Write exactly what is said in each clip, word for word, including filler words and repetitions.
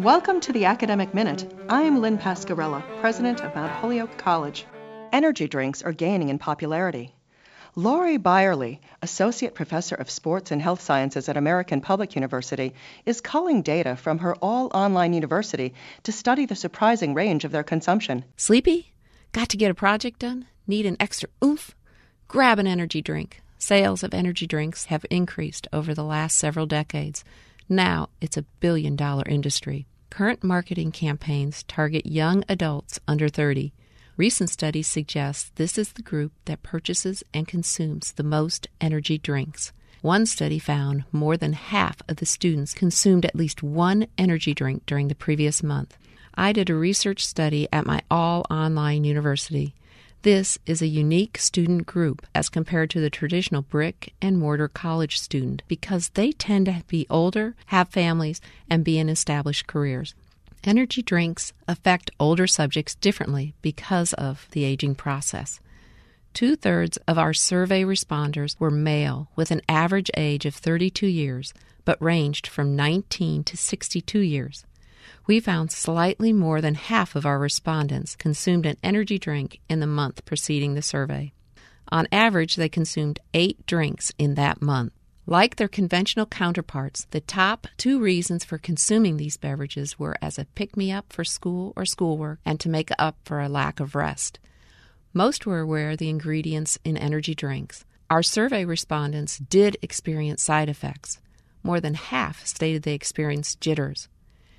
Welcome to the Academic Minute. I'm Lynn Pascarella, president of Mount Holyoke College. Energy drinks are gaining in popularity. Lori Byerly, associate professor of sports and health sciences at American Public University, is culling data from her all-online university to study the surprising range of their consumption. Sleepy? Got to get a project done? Need an extra oomph? Grab an energy drink. Sales of energy drinks have increased over the last several decades. Now it's a billion-dollar industry. Current marketing campaigns target young adults under thirty. Recent studies suggest this is the group that purchases and consumes the most energy drinks. One study found more than half of the students consumed at least one energy drink during the previous month. I did a research study at my all-online university. This is a unique student group as compared to the traditional brick-and-mortar college student because they tend to be older, have families, and be in established careers. Energy drinks affect older subjects differently because of the aging process. Two-thirds of our survey responders were male with an average age of thirty-two years, but ranged from nineteen to sixty-two years. We found slightly more than half of our respondents consumed an energy drink in the month preceding the survey. On average, they consumed eight drinks in that month. Like their conventional counterparts, the top two reasons for consuming these beverages were as a pick-me-up for school or schoolwork and to make up for a lack of rest. Most were aware of the ingredients in energy drinks. Our survey respondents did experience side effects. More than half stated they experienced jitters.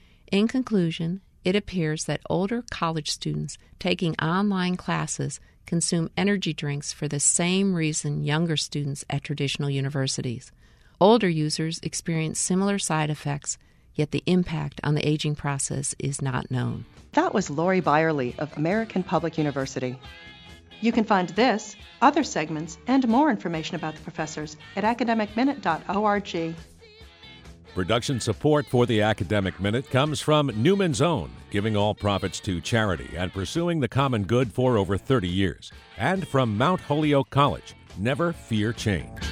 In conclusion, it appears that older college students taking online classes consume energy drinks for the same reason younger students at traditional universities. Older users experience similar side effects, yet the impact on the aging process is not known. That was Lori Byerly of American Public University. You can find this, other segments, and more information about the professors at academic minute dot org. Production support for the Academic Minute comes from Newman's Own, giving all profits to charity and pursuing the common good for over thirty years. And from Mount Holyoke College, never fear change.